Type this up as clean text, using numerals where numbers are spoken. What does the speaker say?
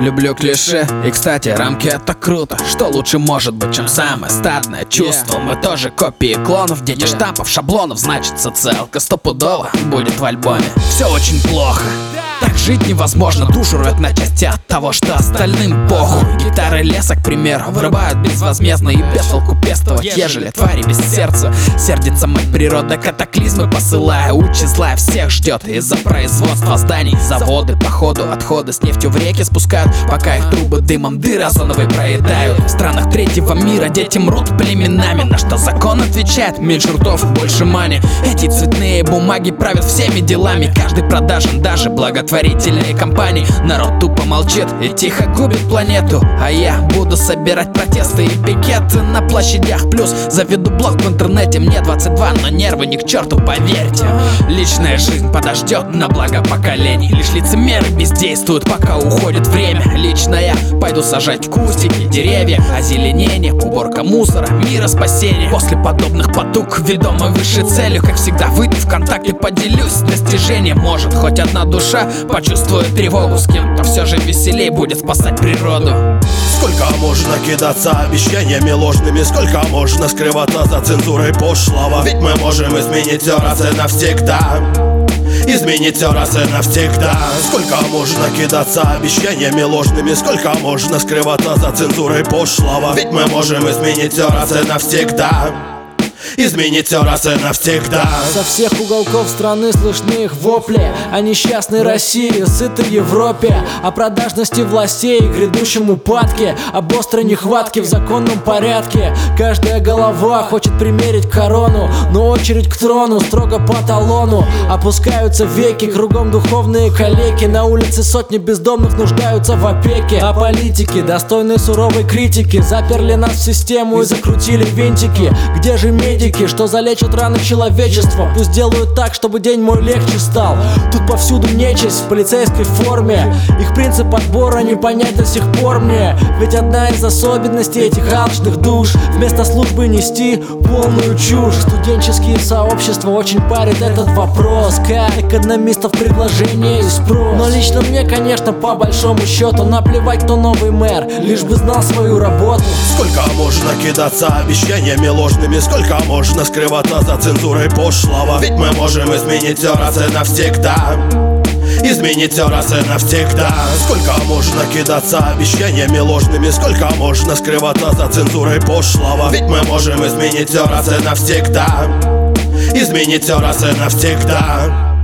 люблю клише. И, кстати, рамки — это круто. Что лучше может быть, чем самое стадное чувство? Мы тоже копии клонов, дети штампов, шаблонов. Значит, социалка стопудово будет в альбоме. Все очень плохо, так жить невозможно. Душу рвет на части от того, что остальным похуй. Гитары леса, к примеру, вырубают безвозмездно и без толку пестовать, ежели твари без сердца. Сердится мать природа, катаклизмы посылая, учи злая всех ждет. Из-за производства зданий заводы, походу, отходы с нефтью в реки спускают, пока их трубы дымом дыры озоновой проедают. В странах третьего мира дети мрут племенами, на что закон отвечает: меньше ртов, больше мани. Эти цветные бумаги правят всеми делами, каждый продажен, даже благотворительные компании. Народ тупо молчит и тихо губит планету, а я буду собирать протесты и пикеты на площадях. Плюс заведу блог в интернете, мне 22, но нервы ни к черту, поверьте. Личная жизнь подождет на благо поколений, лишь лицемеры бездействуют, пока уходит время. Лично я пойду сажать кустики, деревья, озеленение, уборка мусора, мироспасение. После подобных потуг, ведомой высшей целью, как всегда, выйду в контакт и поделюсь достижением. Может, хоть одна душа почувствует тревогу, с кем-то все же веселей будет спасать природу. Сколько можно кидаться обещаниями ложными, сколько можно скрываться за цензурой пошлого? Ведь мы можем изменить все раз и навсегда. Изменить все раз и навсегда. Сколько можно кидаться обещаниями ложными, сколько можно скрываться за цензурой пошлого? Ведь мы можем изменить все раз и навсегда. Изменить все раз и навсегда. Со всех уголков страны слышны их вопли о несчастной России, сытой Европе, о продажности властей и грядущем упадке, об острой нехватке в законном порядке. Каждая голова хочет примерить корону, но очередь к трону строго по талону. Опускаются веки, кругом духовные калеки, на улице сотни бездомных нуждаются в опеке. А политики, достойные суровой критики, заперли нас в систему и закрутили винтики. Где же медики, что залечат раны человечества? Пусть делают так, чтобы день мой легче стал. Тут повсюду нечисть в полицейской форме, их принцип отбора не понять до сих пор мне. Ведь одна из особенностей этих алчных душ — вместо службы нести полную чушь. Студенческие сообщества очень парят этот вопрос, как экономистов предложение и спрос. Но лично мне, конечно, по большому счету наплевать, кто новый мэр, лишь бы знал свою работу. Сколько можно кидаться обещаниями ложными, сколько можно скрываться за цензурой пошлого? Ведь мы можем изменить все раз и навсегда. Изменить все раз и навсегда. Сколько можно кидаться обещаниями ложными, сколько можно скрываться за цензурой пошлого? Ведь мы можем изменить все раз и навсегда. Изменить все раз и навсегда.